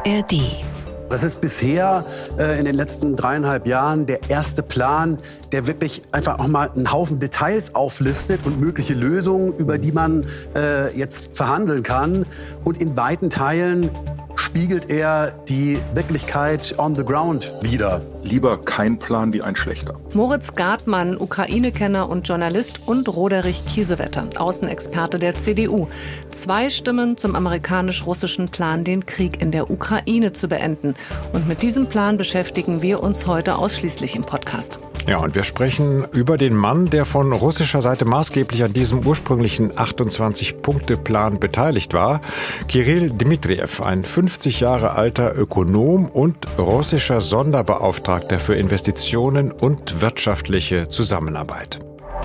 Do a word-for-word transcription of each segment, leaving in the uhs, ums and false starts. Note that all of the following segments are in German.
R D. Das ist bisher äh, in den letzten dreieinhalb Jahren der erste Plan, der wirklich einfach auch mal einen Haufen Details auflistet und mögliche Lösungen, über die man äh, jetzt verhandeln kann. Und in weiten Teilen spiegelt er die Wirklichkeit on the ground wider. Lieber kein Plan wie ein schlechter. Moritz Gartmann, Ukraine-Kenner und Journalist, und Roderich Kiesewetter, Außenexperte der C D U. Zwei Stimmen zum amerikanisch-russischen Plan, den Krieg in der Ukraine zu beenden. Und mit diesem Plan beschäftigen wir uns heute ausschließlich im Podcast. Ja, und wir sprechen über den Mann, der von russischer Seite maßgeblich an diesem ursprünglichen achtundzwanzig-Punkte-Plan beteiligt war. Kirill Dmitrijew, ein fünfzig Jahre alter Ökonom und russischer Sonderbeauftragter für Investitionen und wirtschaftliche Zusammenarbeit.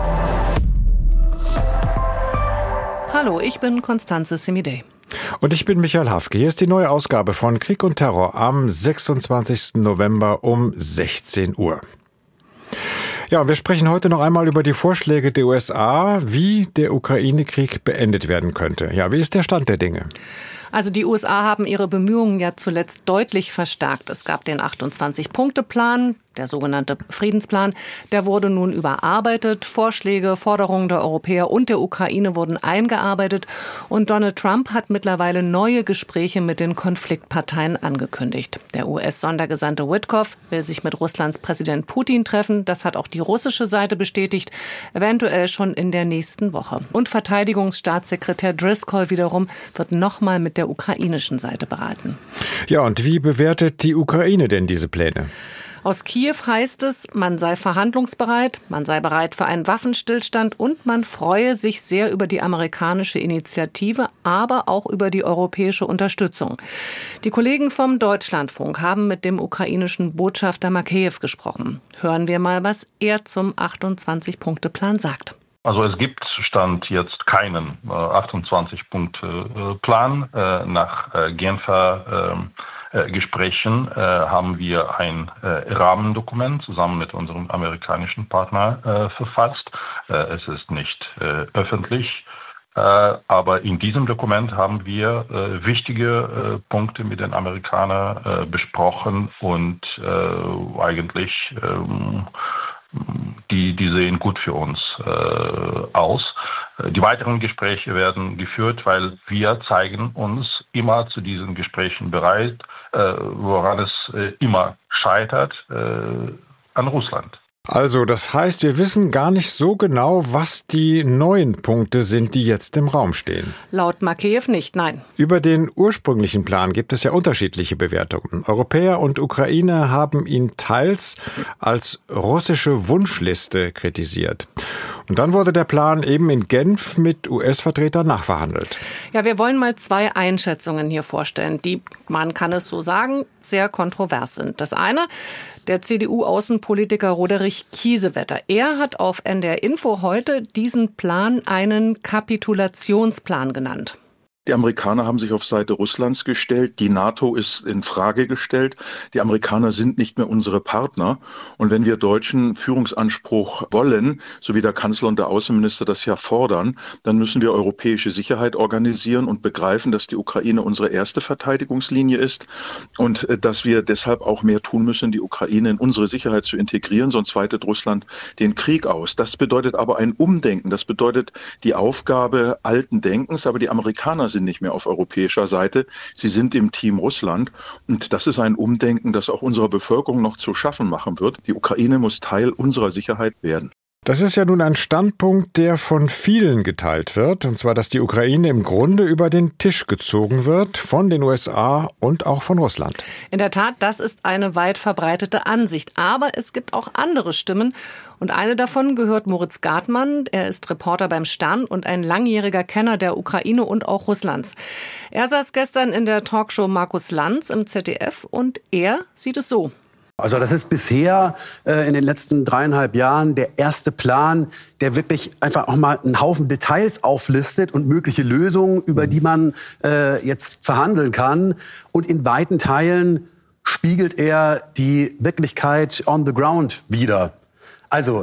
Hallo, ich bin Constanze Semidey. Und ich bin Michael Hafke. Hier ist die neue Ausgabe von Krieg und Terror am sechsundzwanzigsten November um sechzehn Uhr. Ja, wir sprechen heute noch einmal über die Vorschläge der U S A, wie der Ukraine-Krieg beendet werden könnte. Ja, wie ist der Stand der Dinge? Also die U S A haben ihre Bemühungen ja zuletzt deutlich verstärkt. Es gab den achtundzwanzig-Punkte-Plan, der sogenannte Friedensplan. Der wurde nun überarbeitet. Vorschläge, Forderungen der Europäer und der Ukraine wurden eingearbeitet. Und Donald Trump hat mittlerweile neue Gespräche mit den Konfliktparteien angekündigt. Der U S-Sondergesandte Witkoff will sich mit Russlands Präsident Putin treffen. Das hat auch die russische Seite bestätigt, eventuell schon in der nächsten Woche. Und Verteidigungsstaatssekretär Driscoll wiederum wird nochmal mit der ukrainischen Seite beraten. Ja, und wie bewertet die Ukraine denn diese Pläne? Aus Kiew heißt es, man sei verhandlungsbereit, man sei bereit für einen Waffenstillstand und man freue sich sehr über die amerikanische Initiative, aber auch über die europäische Unterstützung. Die Kollegen vom Deutschlandfunk haben mit dem ukrainischen Botschafter Makeyev gesprochen. Hören wir mal, was er zum achtundzwanzig-Punkte-Plan sagt. Also es gibt Stand jetzt keinen äh, achtundzwanzig-Punkte-Plan. Äh, nach äh, Genfer äh, Gesprächen äh, haben wir ein äh, Rahmendokument zusammen mit unserem amerikanischen Partner äh, verfasst. Äh, es ist nicht äh, öffentlich, äh, aber in diesem Dokument haben wir äh, wichtige äh, Punkte mit den Amerikanern äh, besprochen und äh, eigentlich äh, Die, die sehen gut für uns äh, aus. Die weiteren Gespräche werden geführt, weil wir zeigen uns immer zu diesen Gesprächen bereit, äh, woran es äh, immer scheitert, äh, an Russland. Also, das heißt, wir wissen gar nicht so genau, was die neuen Punkte sind, die jetzt im Raum stehen. Laut Makeyev nicht, nein. Über den ursprünglichen Plan gibt es ja unterschiedliche Bewertungen. Europäer und Ukrainer haben ihn teils als russische Wunschliste kritisiert. Und dann wurde der Plan eben in Genf mit U S-Vertretern nachverhandelt. Ja, wir wollen mal zwei Einschätzungen hier vorstellen, die, man kann es so sagen, sehr kontrovers sind. Das eine, der C D U-Außenpolitiker Roderich Kiesewetter. Er hat auf N D R Info heute diesen Plan einen Kapitulationsplan genannt. Die Amerikaner haben sich auf Seite Russlands gestellt. Die NATO ist in Frage gestellt. Die Amerikaner sind nicht mehr unsere Partner. Und wenn wir Deutschen Führungsanspruch wollen, so wie der Kanzler und der Außenminister das ja fordern, dann müssen wir europäische Sicherheit organisieren und begreifen, dass die Ukraine unsere erste Verteidigungslinie ist und dass wir deshalb auch mehr tun müssen, die Ukraine in unsere Sicherheit zu integrieren, sonst weitet Russland den Krieg aus. Das bedeutet aber ein Umdenken. Das bedeutet die Aufgabe alten Denkens, aber die Amerikaner sind nicht mehr auf europäischer Seite. Sie sind im Team Russland. Und das ist ein Umdenken, das auch unserer Bevölkerung noch zu schaffen machen wird. Die Ukraine muss Teil unserer Sicherheit werden. Das ist ja nun ein Standpunkt, der von vielen geteilt wird. Und zwar, dass die Ukraine im Grunde über den Tisch gezogen wird von den U S A und auch von Russland. In der Tat, das ist eine weit verbreitete Ansicht. Aber es gibt auch andere Stimmen. Und eine davon gehört Moritz Gartmann. Er ist Reporter beim Stern und ein langjähriger Kenner der Ukraine und auch Russlands. Er saß gestern in der Talkshow Markus Lanz im Z D F und er sieht es so. Also das ist bisher äh, in den letzten dreieinhalb Jahren der erste Plan, der wirklich einfach auch mal einen Haufen Details auflistet und mögliche Lösungen, über die man äh, jetzt verhandeln kann. Und in weiten Teilen spiegelt er die Wirklichkeit on the ground wider. Also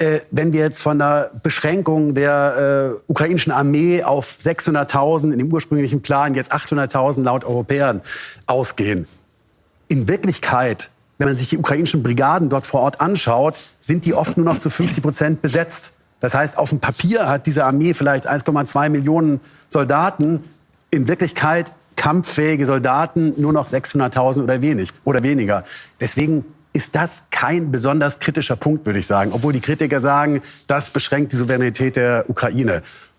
äh, wenn wir jetzt von der Beschränkung der äh, ukrainischen Armee auf sechshunderttausend in dem ursprünglichen Plan, jetzt achthunderttausend laut Europäern ausgehen. In Wirklichkeit, wenn man sich die ukrainischen Brigaden dort vor Ort anschaut, sind die oft nur noch zu fünfzig Prozent besetzt. Das heißt, auf dem Papier hat diese Armee vielleicht eins Komma zwei Millionen Soldaten. In Wirklichkeit kampffähige Soldaten nur noch sechshunderttausend oder wenig oder weniger. Deswegen ist das kein besonders kritischer Punkt, würde ich sagen. Obwohl die Kritiker sagen, das beschränkt die Souveränität der Ukraine.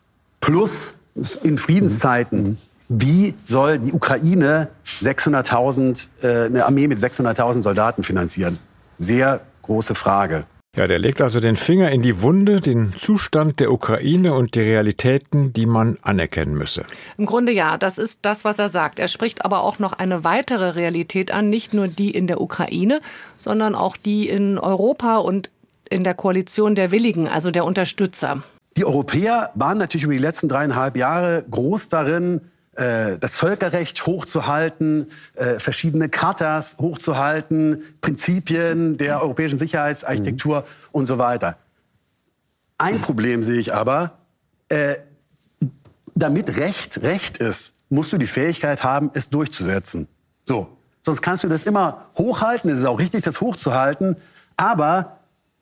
Plus in Friedenszeiten. Wie soll die Ukraine sechshunderttausend, äh, eine Armee mit sechshunderttausend Soldaten finanzieren? Sehr große Frage. Ja, der legt also den Finger in die Wunde, den Zustand der Ukraine und die Realitäten, die man anerkennen müsse. Im Grunde ja, das ist das, was er sagt. Er spricht aber auch noch eine weitere Realität an, nicht nur die in der Ukraine, sondern auch die in Europa und in der Koalition der Willigen, also der Unterstützer. Die Europäer waren natürlich über die letzten dreieinhalb Jahre groß darin, das Völkerrecht hochzuhalten, verschiedene Chartas hochzuhalten, Prinzipien der europäischen Sicherheitsarchitektur mhm. und so weiter. Ein Problem sehe ich aber, äh, damit Recht Recht ist, musst du die Fähigkeit haben, es durchzusetzen. So, sonst kannst du das immer hochhalten, es ist auch richtig, das hochzuhalten, aber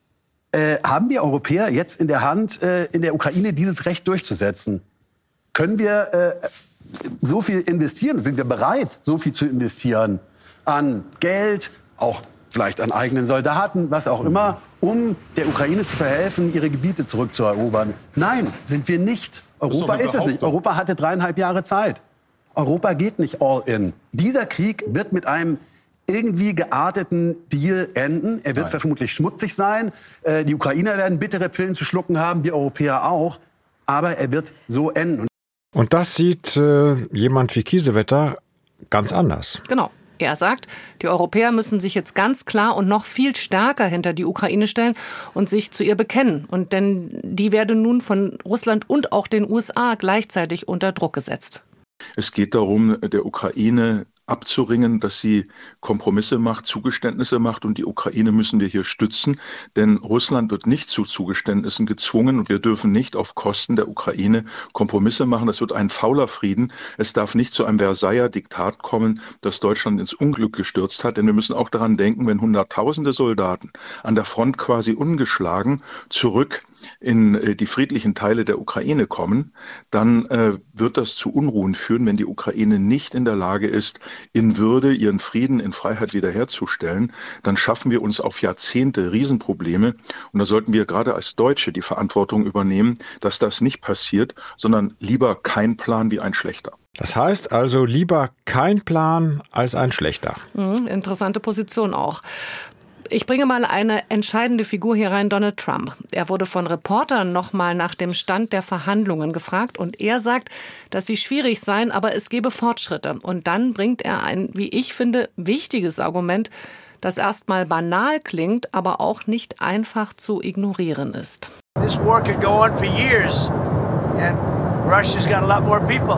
äh, haben wir Europäer jetzt in der Hand, äh, in der Ukraine dieses Recht durchzusetzen? Können wir äh, so viel investieren, sind wir bereit, so viel zu investieren an Geld, auch vielleicht an eigenen Soldaten, was auch immer, um der Ukraine zu verhelfen, ihre Gebiete zurückzuerobern? Nein, sind wir nicht. Europa ist, ist es nicht. Europa hatte dreieinhalb Jahre Zeit. Europa geht nicht all in. Dieser Krieg wird mit einem irgendwie gearteten Deal enden. Er wird Nein. vermutlich schmutzig sein. Äh, die Ukrainer werden bittere Pillen zu schlucken haben, wir Europäer auch. Aber er wird so enden. Und das sieht äh, jemand wie Kiesewetter ganz anders. Genau. Er sagt, die Europäer müssen sich jetzt ganz klar und noch viel stärker hinter die Ukraine stellen und sich zu ihr bekennen. Und denn die werde nun von Russland und auch den U S A gleichzeitig unter Druck gesetzt. Es geht darum, der Ukraine abzuringen, dass sie Kompromisse macht, Zugeständnisse macht, und die Ukraine müssen wir hier stützen, denn Russland wird nicht zu Zugeständnissen gezwungen und wir dürfen nicht auf Kosten der Ukraine Kompromisse machen. Das wird ein fauler Frieden. Es darf nicht zu einem Versailler Diktat kommen, das Deutschland ins Unglück gestürzt hat, denn wir müssen auch daran denken, wenn hunderttausende Soldaten an der Front quasi ungeschlagen zurück in die friedlichen Teile der Ukraine kommen, dann äh, wird das zu Unruhen führen, wenn die Ukraine nicht in der Lage ist, in Würde ihren Frieden in Freiheit wiederherzustellen. Dann schaffen wir uns auf Jahrzehnte Riesenprobleme. Und da sollten wir gerade als Deutsche die Verantwortung übernehmen, dass das nicht passiert, sondern lieber kein Plan wie ein schlechter. Das heißt also lieber kein Plan als ein schlechter. Mhm, interessante Position auch. Ich bringe mal eine entscheidende Figur hier rein, Donald Trump. Er wurde von Reportern noch mal nach dem Stand der Verhandlungen gefragt und er sagt, dass sie schwierig seien, aber es gebe Fortschritte. Und dann bringt er ein, wie ich finde, wichtiges Argument, das erstmal banal klingt, aber auch nicht einfach zu ignorieren ist. This war could go on for years and Russia's got a lot more people,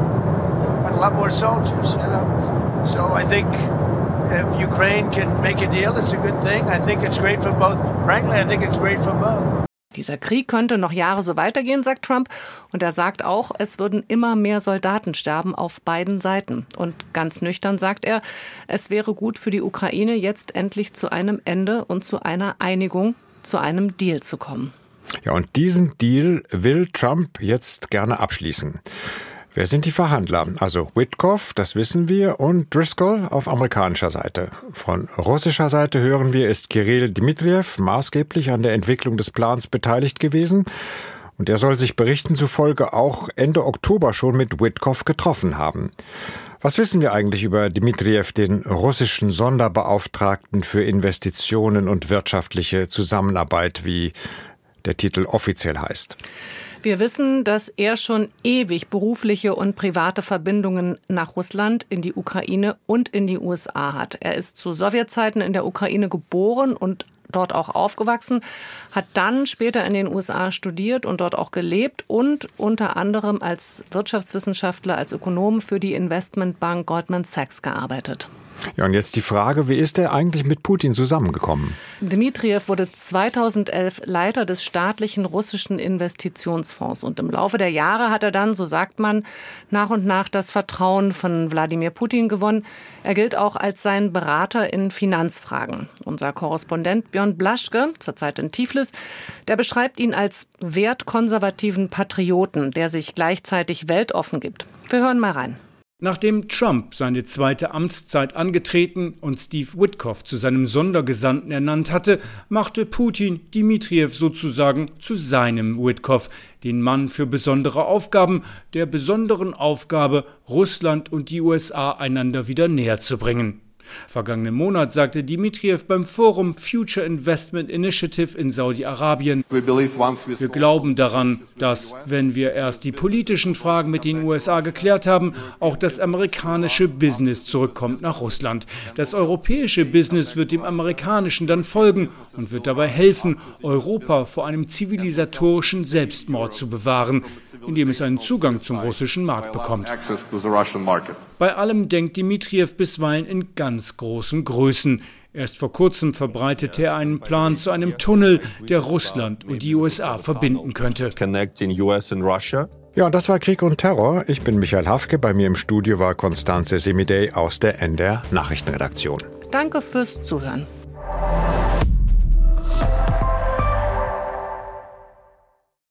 got a lot more soldiers, you know. So I think if Ukraine can make a deal, it's a good thing. I think it's great for both. Frankly, I think it's great for both. Dieser Krieg könnte noch Jahre so weitergehen, sagt Trump. Und er sagt auch, es würden immer mehr Soldaten sterben auf beiden Seiten. Und ganz nüchtern sagt er, es wäre gut für die Ukraine, jetzt endlich zu einem Ende und zu einer Einigung, zu einem Deal zu kommen. Ja, und diesen Deal will Trump jetzt gerne abschließen. Wer sind die Verhandler? Also Witkoff, das wissen wir, und Driscoll auf amerikanischer Seite. Von russischer Seite hören wir, ist Kirill Dmitriev maßgeblich an der Entwicklung des Plans beteiligt gewesen. Und er soll sich Berichten zufolge auch Ende Oktober schon mit Witkoff getroffen haben. Was wissen wir eigentlich über Dmitriev, den russischen Sonderbeauftragten für Investitionen und wirtschaftliche Zusammenarbeit, wie der Titel offiziell heißt? Wir wissen, dass er schon ewig berufliche und private Verbindungen nach Russland, in die Ukraine und in die U S A hat. Er ist zu Sowjetzeiten in der Ukraine geboren und dort auch aufgewachsen, hat dann später in den U S A studiert und dort auch gelebt und unter anderem als Wirtschaftswissenschaftler, als Ökonom für die Investmentbank Goldman Sachs gearbeitet. Ja, und jetzt die Frage, wie ist er eigentlich mit Putin zusammengekommen? Dmitriev wurde zweitausendelf Leiter des staatlichen russischen Investitionsfonds. Und im Laufe der Jahre hat er dann, so sagt man, nach und nach das Vertrauen von Wladimir Putin gewonnen. Er gilt auch als sein Berater in Finanzfragen. Unser Korrespondent Björn Blaschke, zurzeit in Tiflis, der beschreibt ihn als wertkonservativen Patrioten, der sich gleichzeitig weltoffen gibt. Wir hören mal rein. Nachdem Trump seine zweite Amtszeit angetreten und Steve Witkoff zu seinem Sondergesandten ernannt hatte, machte Putin Dmitriev sozusagen zu seinem Witkoff, den Mann für besondere Aufgaben, der besonderen Aufgabe, Russland und die U S A einander wieder näher zu bringen. Vergangenen Monat sagte Dmitriev beim Forum Future Investment Initiative in Saudi-Arabien: Wir glauben daran, dass, wenn wir erst die politischen Fragen mit den U S A geklärt haben, auch das amerikanische Business zurückkommt nach Russland. Das europäische Business wird dem amerikanischen dann folgen und wird dabei helfen, Europa vor einem zivilisatorischen Selbstmord zu bewahren, indem es einen Zugang zum russischen Markt bekommt. Bei allem denkt Dmitriev bisweilen in ganz großen Größen. Erst vor kurzem verbreitete er einen Plan zu einem Tunnel, der Russland und die U S A verbinden könnte. Ja, das war Krieg und Terror. Ich bin Michael Hafke. Bei mir im Studio war Constanze Semidey aus der N D R Nachrichtenredaktion. Danke fürs Zuhören.